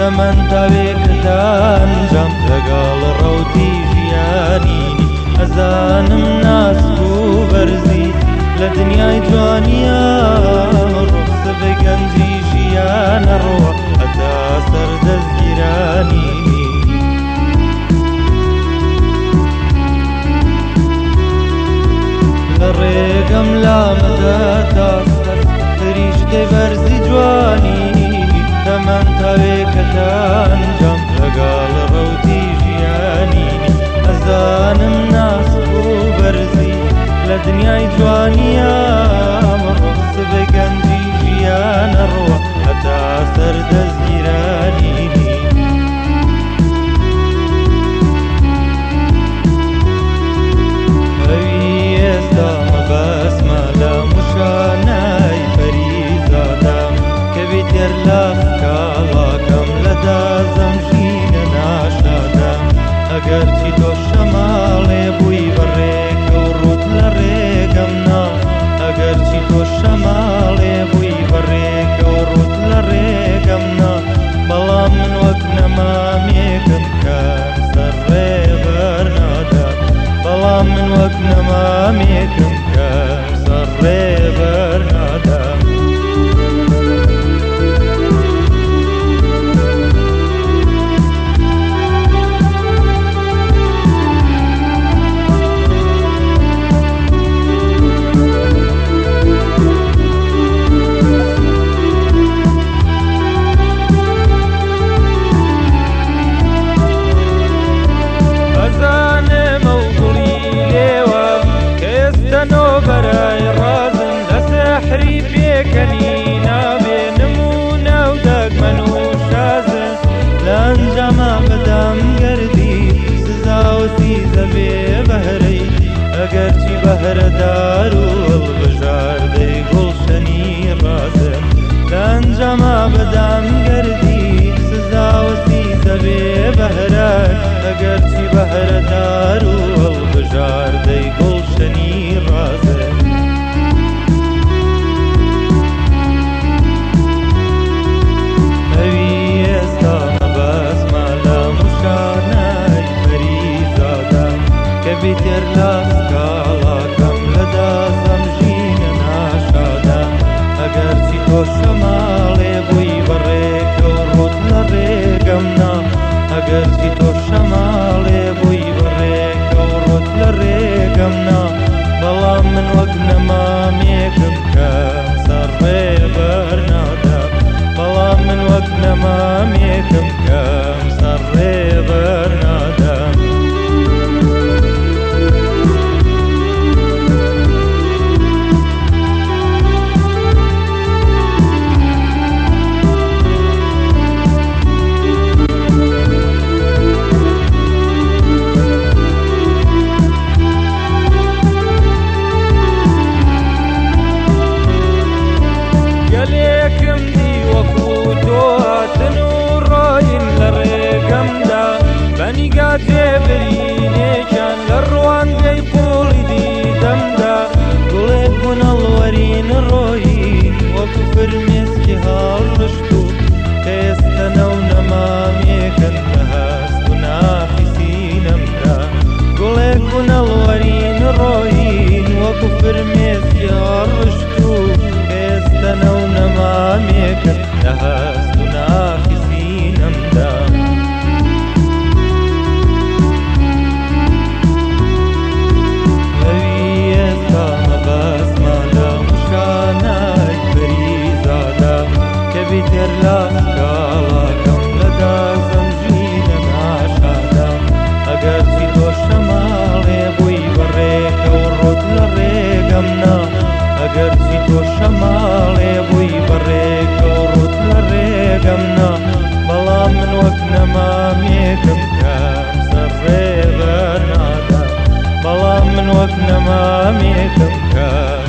من تاوێکتان جام لەگەڵ ڕەوتی ژیانینی ئەزانم ناسک و بەرزی لە دنیای جوانیە ڕوخسە بە گەنجی ژیانە ڕۆ هەتا سەردەستگیرانینی لە ڕێگەم لامەدە تاستەر فریشتەی بەرزی جوانینی تەمەن تاوێکەتان جام لەگەڵ ڕەوتی ژیانینی ئەزانم ناسک و بەرزی لە دنیای جوانیە ڕوخسە بە گەنجی ژیانە ڕۆ هەتا سەردەستگیرانینی ئەگەرچی تۆ شەماڵێ بووی بەڕێکە و ڕوت لە ڕێگەمنا ئەگەرچی تۆ شەماڵێ بووی بەڕێکە و ڕوت لە ڕێگەمنا بەڵام من وەک نەمامێکم کە سەر ڕێبەر نادا بەڵام من وەک نەمامێکم کە سەر ڕێبەر نادا ئەگەرچی بەهرەدار و هەڵبژاردەی گوڵشەنی ڕازم لە ئەنجاما بەدام گەردی سزاوەتی دەبێ بەهرەر ئەگەرچی بەهرەدار و هەڵبژاردەی گوڵشەنی ڕازم ئەوی ئێستا مەبەسمە لە موشانای فەریزادە کە بیتر لە شەماڵێ بووی بەڕێکە و ڕوت لە ڕێگەمنا ئەگەرچی تۆ شەماڵێ بووی بەڕێکە و ڕوت لە ڕێگەمنا بەڵام من وەک نەمامێکم کە سەر ڕێبەر نادا بەڵام من وەک نەمامێکم کە سەر ڕێبەر نادا جێبرینێکیان لە ڕوانگەی قوڵی دیدەمدا گوڵێک بوون هەڵوەرین ڕۆیین وەکو فرمێسکی هەڵشت و ئێستا نەو نەمامێکن کە هەست و نافیسینەمدا گوڵێک بوون هەڵوەرین ڕۆیین وەکو فرمێسکی هەڵشت و ئێستا نەو نەمامێکن کە هەست و نافیسینەمدا بیتر لە سکاڵاکەم لەدا زەمژینە ناشادا ئەگەرچی تۆ شەماڵێ بووی بەڕێکە و ڕوت لە ڕێگەمنا ئەگەرچی تۆ شەماڵێ بووی بەڕێکە و ڕوت لە ڕێگەمنا بەڵام من وەک نەمامێکم کە سەر ڕێبەر نادا بەڵام من وەک نەمامێکم کە